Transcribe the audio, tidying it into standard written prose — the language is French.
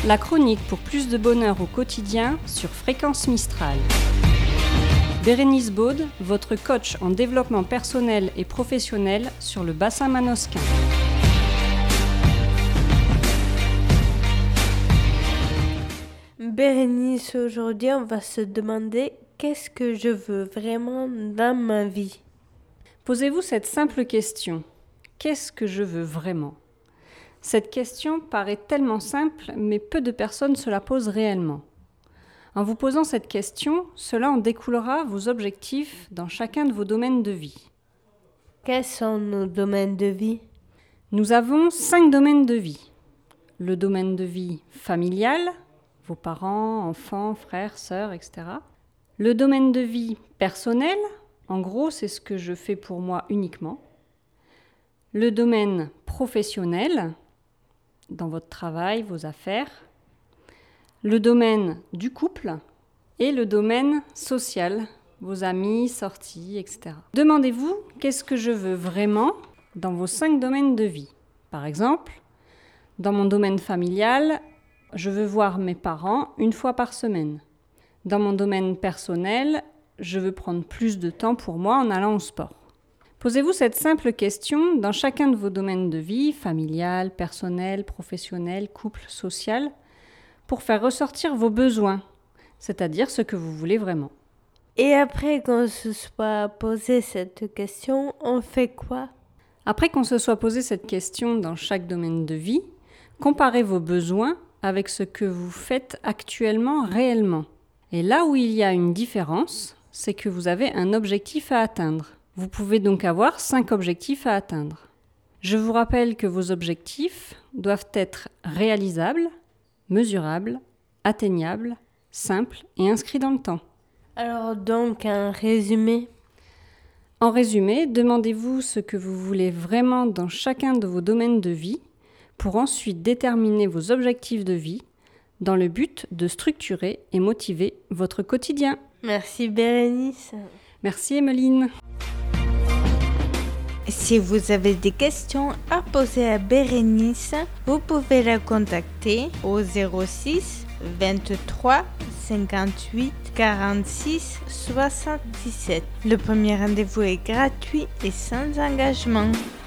La chronique pour plus de bonheur au quotidien sur Fréquence Mistral. Bérénice Baude, votre coach en développement personnel et professionnel sur le bassin manosquin. Bérénice, aujourd'hui on va se demander qu'est-ce que je veux vraiment dans ma vie. Posez-vous cette simple question. Qu'est-ce que je veux vraiment ? Cette question paraît tellement simple, mais peu de personnes se la posent réellement. En vous posant cette question, cela en découlera vos objectifs dans chacun de vos domaines de vie. Quels sont nos domaines de vie ? Nous avons 5 domaines de vie. Le domaine de vie familial, vos parents, enfants, frères, sœurs, etc. Le domaine de vie personnel, en gros, c'est ce que je fais pour moi uniquement. Le domaine professionnel, dans votre travail, vos affaires. Le domaine du couple et le domaine social, vos amis, sorties, etc. Demandez-vous qu'est-ce que je veux vraiment dans vos 5 domaines de vie. Par exemple, dans mon domaine familial, je veux voir mes parents 1 fois par semaine. Dans mon domaine personnel, je veux prendre plus de temps pour moi en allant au sport. Posez-vous cette simple question dans chacun de vos domaines de vie, familial, personnel, professionnel, couple, social, pour faire ressortir vos besoins, c'est-à-dire ce que vous voulez vraiment. Et après qu'on se soit posé cette question, on fait quoi ? Après qu'on se soit posé cette question dans chaque domaine de vie, comparez vos besoins avec ce que vous faites actuellement réellement. Et là où il y a une différence, c'est que vous avez un objectif à atteindre. Vous pouvez donc avoir 5 objectifs à atteindre. Je vous rappelle que vos objectifs doivent être réalisables, mesurables, atteignables, simples et inscrits dans le temps. Alors donc un résumé. En résumé, demandez-vous ce que vous voulez vraiment dans chacun de vos domaines de vie pour ensuite déterminer vos objectifs de vie dans le but de structurer et motiver votre quotidien. Merci Bérénice. Merci Emeline. Si vous avez des questions à poser à Bérénice, vous pouvez la contacter au 06 23 58 46 77. Le premier rendez-vous est gratuit et sans engagement.